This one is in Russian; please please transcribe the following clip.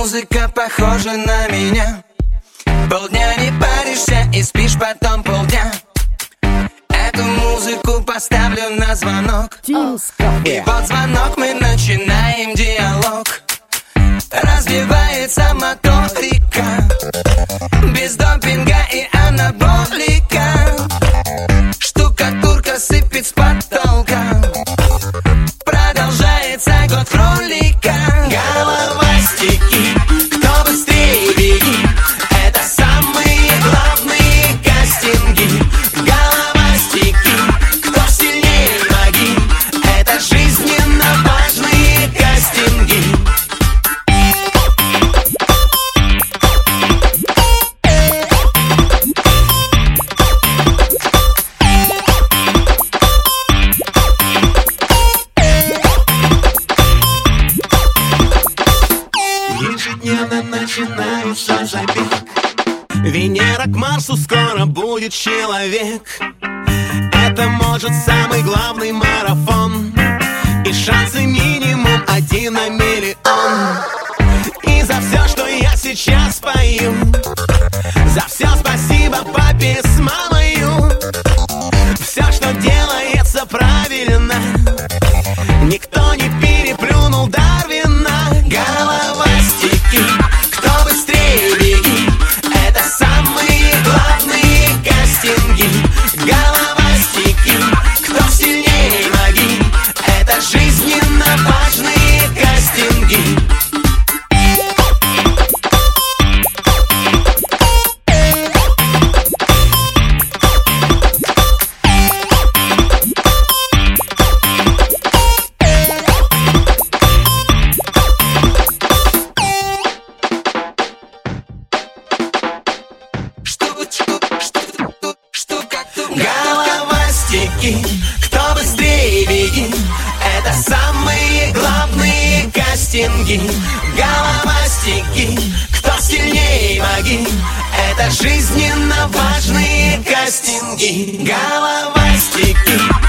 музыка похожа на меня. Полдня не паришься и спишь потом полдня. Эту музыку поставлю на звонок. И вот звонок, мы начинаем диалог. Развивается моторика, без допинга и анаболика. Штукатурка сыпет с потолка. Продолжается год кролика. Головастики, кто быстрее беги. Это самые главные кастинги. Головастики, кто сильнее маги. Это жизненно важные кастинги. Ежедневно начинается забег. Венера к Марсу, скоро будет человек. Это может самый главный марафон. И шансы минимум 1 на миллион. И за все, что я сейчас пою, за все спасибо папе с мамою. Все, что делается правильно, никто не переплюнул Дарвина. Головастики, кто быстрее беги. Это самые главные кастинги. Головастики, кто сильнее маги. Это жизненно важные кастинги. Головастики, кто быстрее беги. Это самые главные кастинги. Головастики, кто сильнее маги. Это жизненно важные кастинги. Головастики.